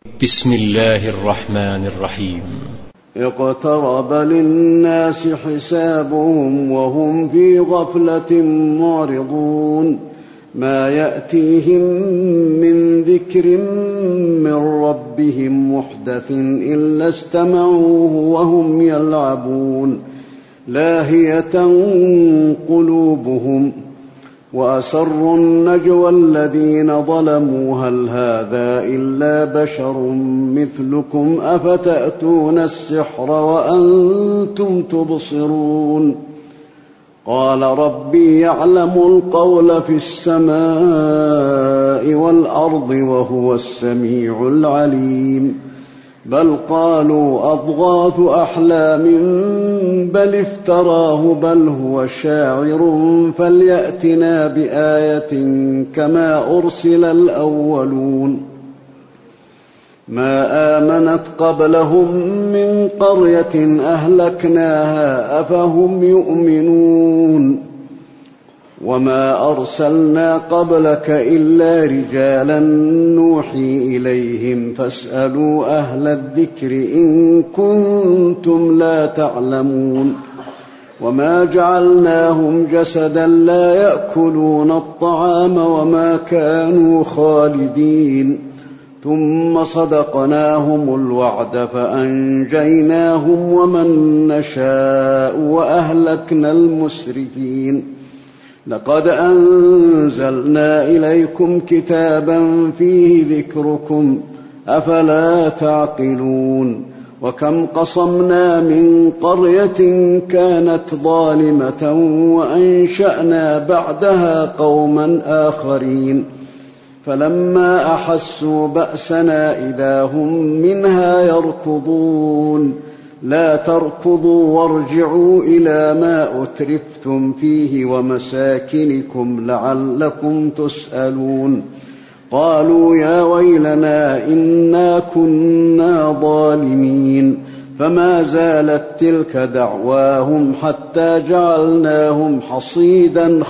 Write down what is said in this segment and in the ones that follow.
بسم الله الرحمن الرحيم. اقترب للناس حسابهم وهم في غفلة معرضون ما يأتيهم من ذكر من ربهم محدث إلا استمعوه وهم يلعبون لاهية قلوبهم وأسروا النجوى الذين ظلموا هل هذا إلا بشر مثلكم أفتأتون السحر وأنتم تبصرون قال ربي يعلم القول في السماء والأرض وهو السميع العليم بل قالوا أضغاث أحلام بل افتراه بل هو شاعر فليأتنا بآية كما أرسل الأولون ما آمنت قبلهم من قرية أهلكناها أفهم يؤمنون وما أرسلنا قبلك إلا رجالا نوحي إليهم فاسألوا أهل الذكر إن كنتم لا تعلمون وما جعلناهم جسدا لا يأكلون الطعام وما كانوا خالدين ثم صدقناهم الوعد فأنجيناهم ومن نشاء وأهلكنا المسرفين لقد أنزلنا إليكم كتابا فيه ذكركم أفلا تعقلون وكم قصمنا من قرية كانت ظالمة وأنشأنا بعدها قوما آخرين فلما أحسوا بأسنا إذا هم منها يركضون لا تركضوا وارجعوا إلى ما أترفتم فيه ومساكنكم لعلكم تسألون قالوا يا ويلنا إنا كنا ظالمين فما زالت تلك دعواهم حتى جعلناهم حصيدا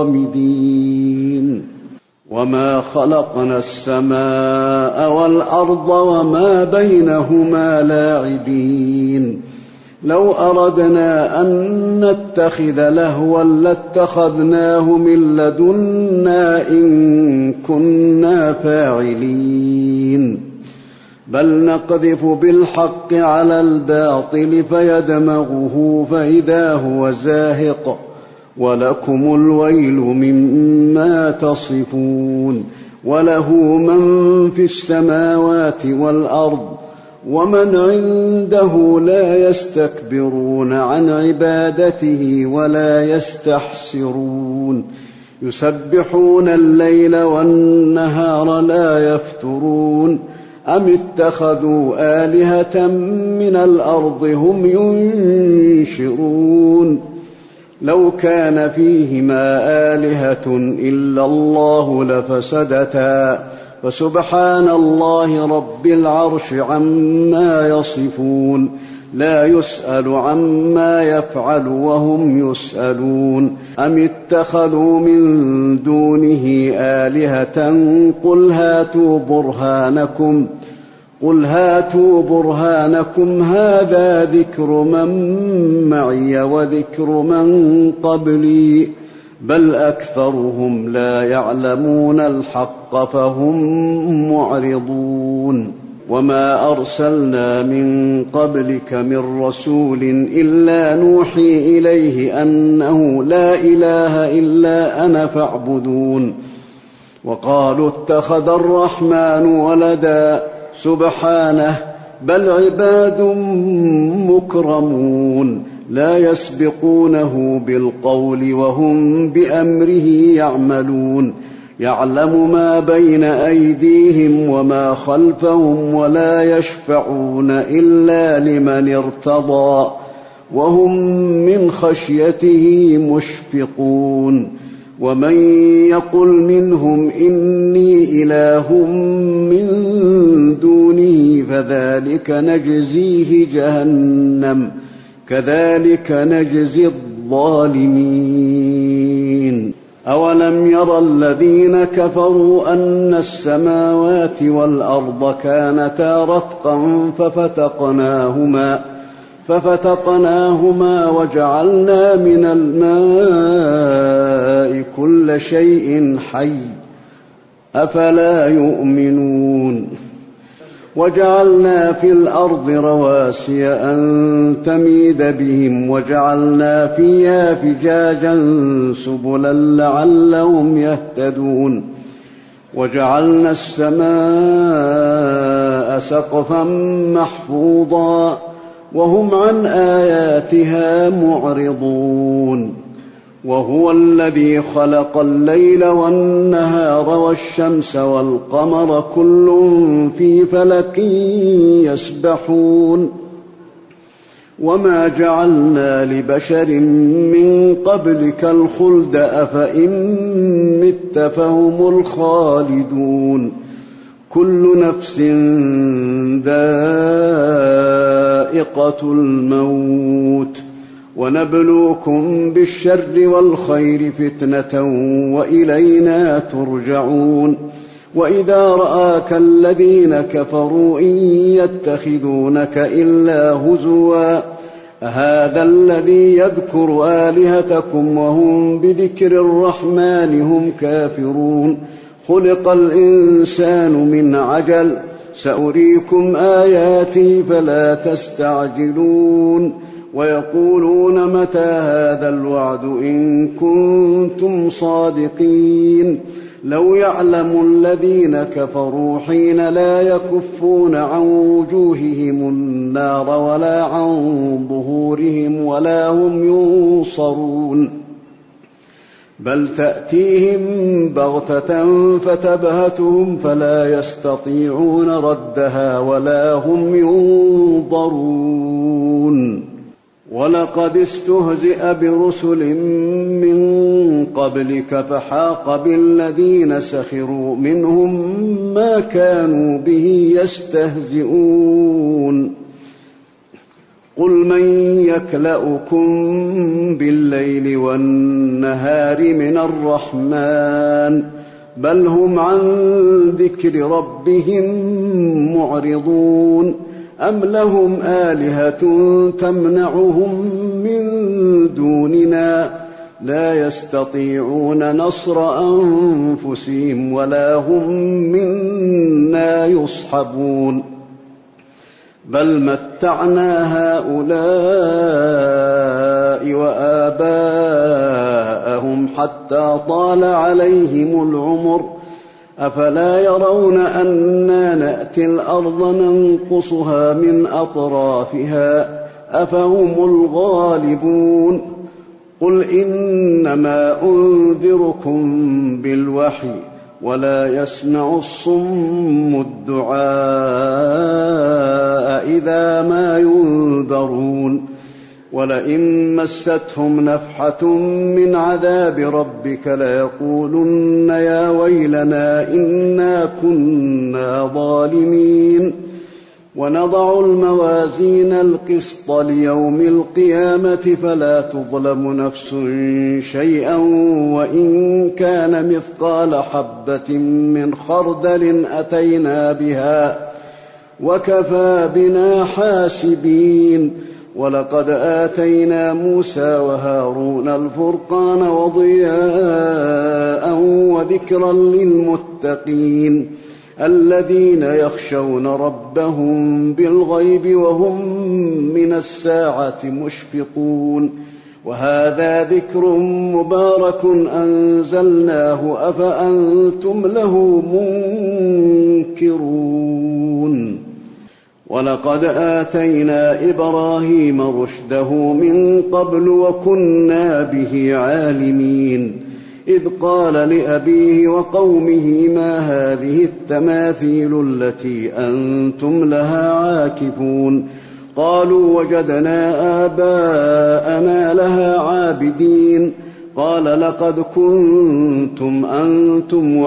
خامدين وما خلقنا السماء والأرض وما بينهما لاعبين لو أردنا أن نتخذ لهوا لاتخذناه من لدنا إن كنا فاعلين بل نقذف بالحق على الباطل فيدمغه فإذا هو زاهق ولكم الويل مما تصفون وله من في السماوات والأرض ومن عنده لا يستكبرون عن عبادته ولا يستحسرون يسبحون الليل والنهار لا يفترون أم اتخذوا آلهة من الأرض هم ينشرون لو كان فيهما آلهة إلا الله لفسدتا فسبحان الله رب العرش عما يصفون لا يسأل عما يفعل وهم يسألون أم اتخذوا من دونه آلهة قل هاتوا برهانكم هذا ذكر من معي وذكر من قبلي بل أكثرهم لا يعلمون الحق فهم معرضون وما أرسلنا من قبلك من رسول إلا نوحي إليه أنه لا إله إلا أنا فاعبدون وقالوا اتخذ الرحمن ولدا سبحانه بل عباد مكرمون لا يسبقونه بالقول وهم بأمره يعملون يعلم ما بين أيديهم وما خلفهم ولا يشفعون إلا لمن ارتضى وهم من خشيته مشفقون ومن يقل منهم إني إله من دونه فذلك نجزيه جهنم كذلك نجزي الظالمين أولم ير الذين كفروا أن السماوات والأرض كانتا رتقا ففتقناهما وجعلنا من الماء كل شيء حي أفلا يؤمنون وجعلنا في الأرض رواسي أن تميد بهم وجعلنا فيها فجاجا سبلا لعلهم يهتدون وجعلنا السماء سقفا محفوظا وهم عن آياتها معرضون وهو الذي خلق الليل والنهار والشمس والقمر كل في فلك يسبحون وما جعلنا لبشر من قبلك الخلد أفإن مت فهم الخالدون كل نفس ذائقة الموت ونبلوكم بالشر والخير فتنة وإلينا ترجعون وإذا رآك الذين كفروا إن يتخذونك إلا هزوا هذا الذي يذكر آلهتكم وهم بذكر الرحمن هم كافرون خلق الإنسان من عجل سأريكم آياتي فلا تستعجلون ويقولون متى هذا الوعد إن كنتم صادقين لو يعلم الذين كفروا حين لا يكفون عن وجوههم النار ولا عن ظهورهم ولا هم ينصرون بل تأتيهم بغتة فتبهتهم فلا يستطيعون ردها ولا هم ينظرون ولقد استهزئ برسل من قبلك فحاق بالذين سخروا منهم ما كانوا به يستهزئون قل من يكلؤكم بالليل والنهار من الرحمن بل هم عن ذكر ربهم معرضون أم لهم آلهة تمنعهم من دوننا لا يستطيعون نصر أنفسهم ولا هم منا يصحبون بل متعنا هؤلاء وآباءهم حتى طال عليهم العمر أفلا يرون أنا نأتي الأرض ننقصها من أطرافها أفهم الغالبون قل إنما أنذركم بالوحي ولا يسمع الصم الدعاء إذا ما ينذرون ولئن مستهم نفحة من عذاب ربك ليقولن يا ويلنا إنا كنا ظالمين ونضع الموازين القسط ليوم القيامة فلا تظلم نفس شيئا وإن كان مثقال حبة من خردل أتينا بها وكفى بنا حاسبين ولقد آتينا موسى وهارون الفرقان وضياء وذكرا للمتقين الذين يخشون ربهم بالغيب وهم من الساعة مشفقون وهذا ذكر مبارك أنزلناه أفأنتم له منكرون ولقد آتينا إبراهيم رشده من قبل وكنا به عالمين إذ قال لأبيه وقومه ما هذه التماثيل التي أنتم لها عاكفون قالوا وجدنا آباءنا لها عابدين قال لقد كنتم أنتم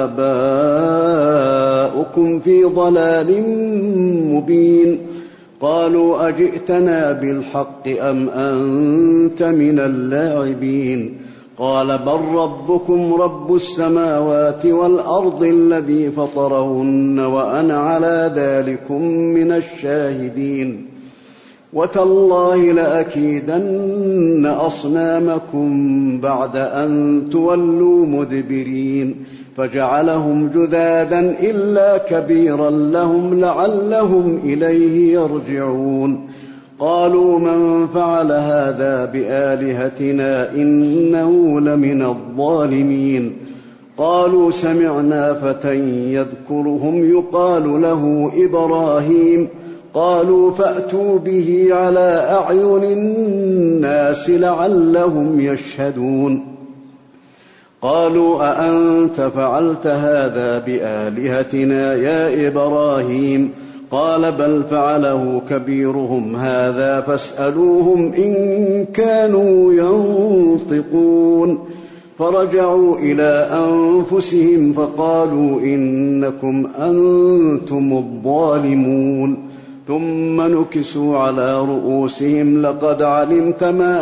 وآباؤكم في ضلال مبين قالوا أجئتنا بالحق أم أنت من اللاعبين قال بل ربكم رب السماوات والأرض الذي فطرهن وأنا على ذلكم من الشاهدين وتالله لأكيدن أصنامكم بعد أن تولوا مدبرين فجعلهم جذاذا إلا كبيرا لهم لعلهم إليه يرجعون قالوا من فعل هذا بآلهتنا إنه لمن الظالمين قالوا سمعنا فتى يذكرهم يقال له إبراهيم قالوا فأتوا به على أعين الناس لعلهم يشهدون قالوا أأنت فعلت هذا بآلهتنا يا إبراهيم قال بل فعله كبيرهم هذا فاسألوهم إن كانوا ينطقون فرجعوا إلى أنفسهم فقالوا إنكم أنتم الظالمون ثم نكسوا على رؤوسهم لقد علمت ما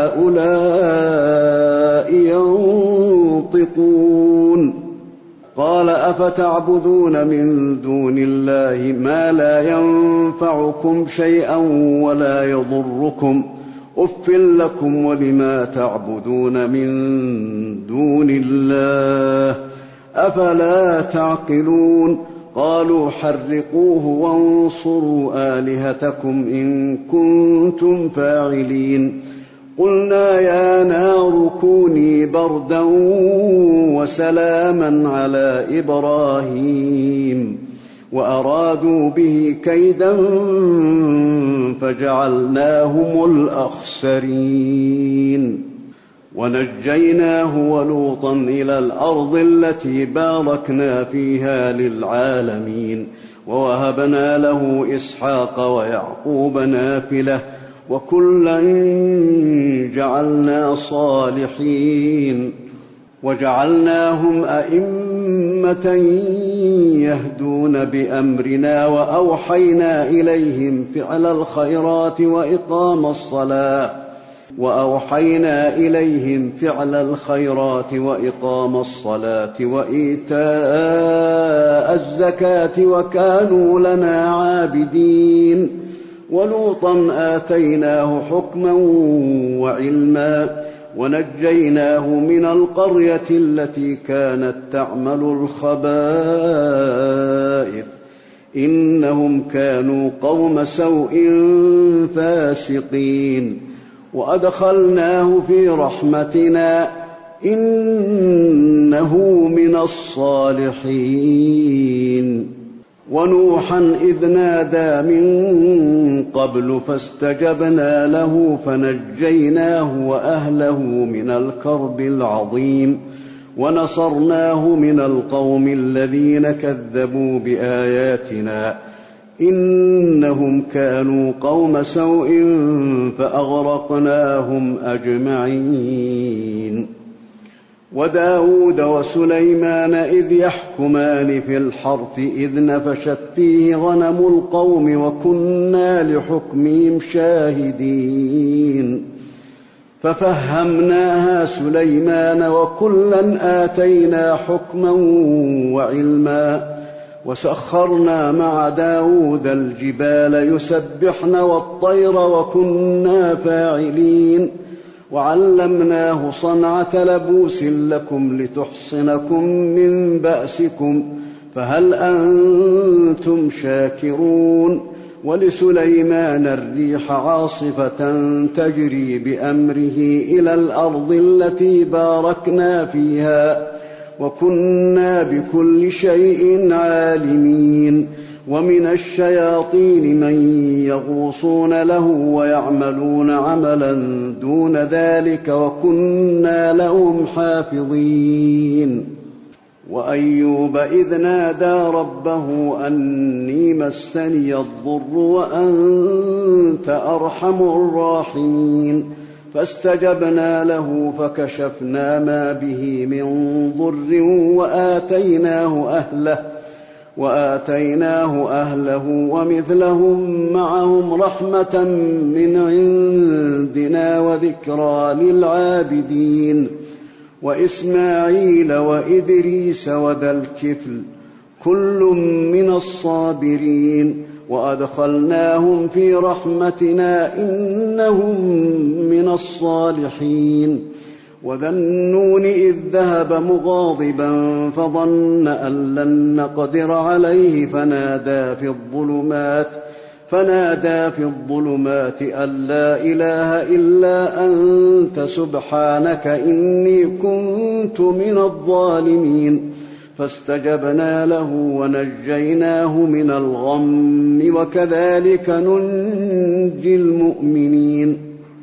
هؤلاء ينطقون قال أفتعبدون من دون الله ما لا ينفعكم شيئا ولا يضركم أف لكم ولما تعبدون من دون الله أفلا تعقلون قالوا حرقوه وانصروا آلهتكم إن كنتم فاعلين قلنا يا نار كوني بردا وسلاما على إبراهيم وأرادوا به كيدا فجعلناهم الأخسرين ونجيناه ولوطا إلى الأرض التي باركنا فيها للعالمين ووهبنا له إسحاق ويعقوب نافلة وكلا جعلنا صالحين وجعلناهم أئمة يهدون بأمرنا وأوحينا إليهم فعل الخيرات وإقام الصلاة وإيتاء الزكاة وكانوا لنا عابدين ولوطا آتيناه حكما وعلما ونجيناه من القرية التي كانت تعمل الخبائث إنهم كانوا قوم سوء فاسقين وأدخلناه في رحمتنا إنه من الصالحين ونوحا إذ نادى من قبل فاستجبنا له فنجيناه وأهله من الكرب العظيم ونصرناه من القوم الذين كذبوا بآياتنا إنهم كانوا قوم سوء فأغرقناهم أجمعين وداود وسليمان إذ يحكمان في الحرث إذ نفشت فيه غنم القوم وكنا لحكمهم شاهدين ففهمناها سليمان وكلا آتينا حكما وعلما وسخرنا مع داود الجبال يسبحن والطير وكنا فاعلين وعلمناه صنعة لبوس لكم لتحصنكم من بأسكم فهل أنتم شاكرون ولسليمان الريح عاصفة تجري بأمره إلى الأرض التي باركنا فيها وكنا بكل شيء عالمين ومن الشياطين من يغوصون له ويعملون عملا دون ذلك وكنا لهم حافظين وأيوب إذ نادى ربه أني مسني الضر وأنت أرحم الراحمين فاستجبنا له فكشفنا ما به من ضر وآتيناه أهله ومثلهم معهم رحمة من عندنا وذكرى للعابدين وإسماعيل وإدريس وذا الكفل كل من الصابرين وأدخلناهم في رحمتنا إنهم من الصالحين وذا النون إذ ذهب مغاضبا فظن أن لن نقدر عليه فنادى في الظلمات أن لا إله إلا أنت سبحانك إني كنت من الظالمين فاستجبنا له ونجيناه من الغم وكذلك ننجي المؤمنين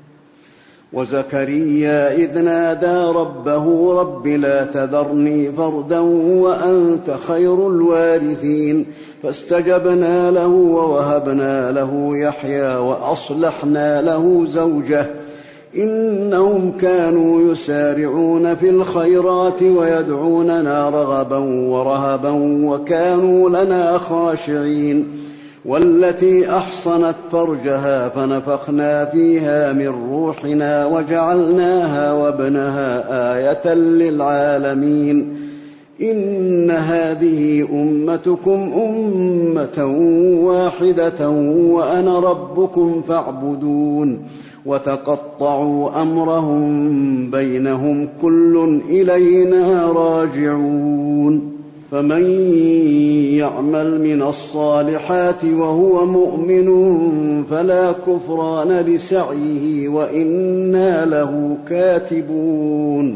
وزكريا إذ نادى ربه رب لا تذرني فردا وأنت خير الوارثين فاستجبنا له ووهبنا له يحيى وأصلحنا له زوجه إنهم كانوا يسارعون في الخيرات ويدعوننا رغبا ورهبا وكانوا لنا خاشعين والتي أحصنت فرجها فنفخنا فيها من روحنا وجعلناها وابنها آية للعالمين إن هذه أمتكم أمة واحدة وأنا ربكم فاعبدون وتقطعوا أمرهم بينهم كل إلينا راجعون فمن يعمل من الصالحات وهو مؤمن فلا كفران لسعيه وإنا له كاتبون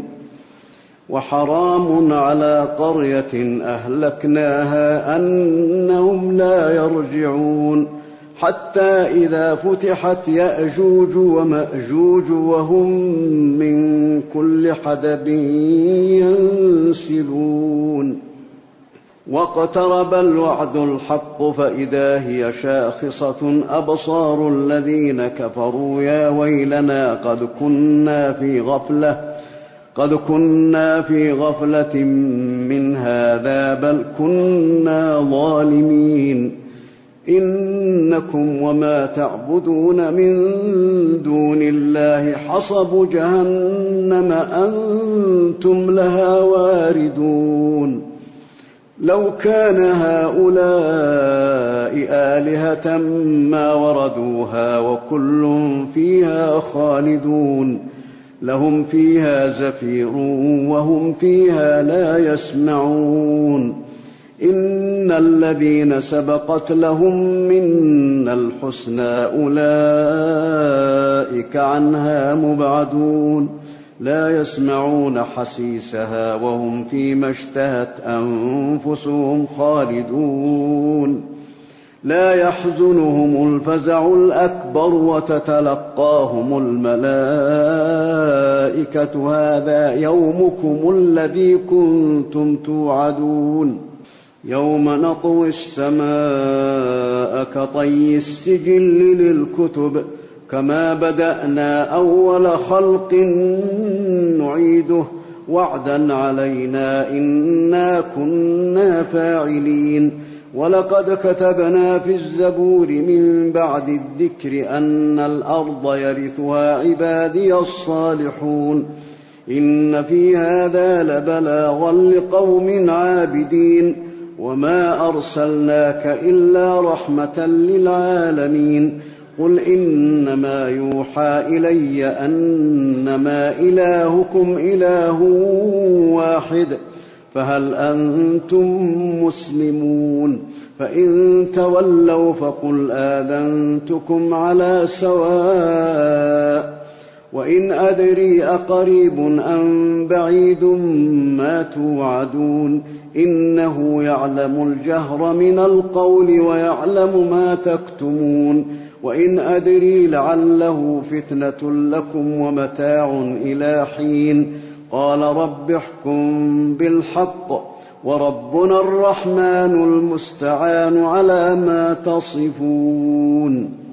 وحرام على قرية أهلكناها أنهم لا يرجعون حتى إذا فتحت يأجوج ومأجوج وهم من كل حدب ينسلون واقترب الوعد الحق فإذا هي شاخصة أبصار الذين كفروا يا ويلنا قد كنا في غفلة من هذا بل كنا ظالمين إنكم وما تعبدون من دون الله حصب جهنم أنتم لها واردون لو كان هؤلاء آلهة ما وردوها وكل فيها خالدون لهم فيها زفير وهم فيها لا يسمعون إن الذين سبقت لهم منا الحسنى أولئك عنها مبعدون لا يسمعون حسيسها وهم فيما اشتهت أنفسهم خالدون لا يحزنهم الفزع الأكبر وتتلقاهم الملائكة هذا يومكم الذي كنتم توعدون يوم نطوي السماء كطي السجل للكتب كما بدأنا أول خلق نعيده وعدا علينا إنا كنا فاعلين ولقد كتبنا في الزبور من بعد الذكر أن الأرض يرثها عبادي الصالحون إن في هذا لبلاغا لقوم عابدين وما أرسلناك إلا رحمة للعالمين قل إنما يوحى إلي أنما إلهكم إله واحد فهل أنتم مسلمون فإن تولوا فقل آذنتكم على سواء وإن أدري أقريب أم بعيد ما توعدون إنه يعلم الجهر من القول ويعلم ما تكتمون وإن أدري لعله فتنة لكم ومتاع إلى حين قال رب احكم بالحق وربنا الرحمن المستعان على ما تصفون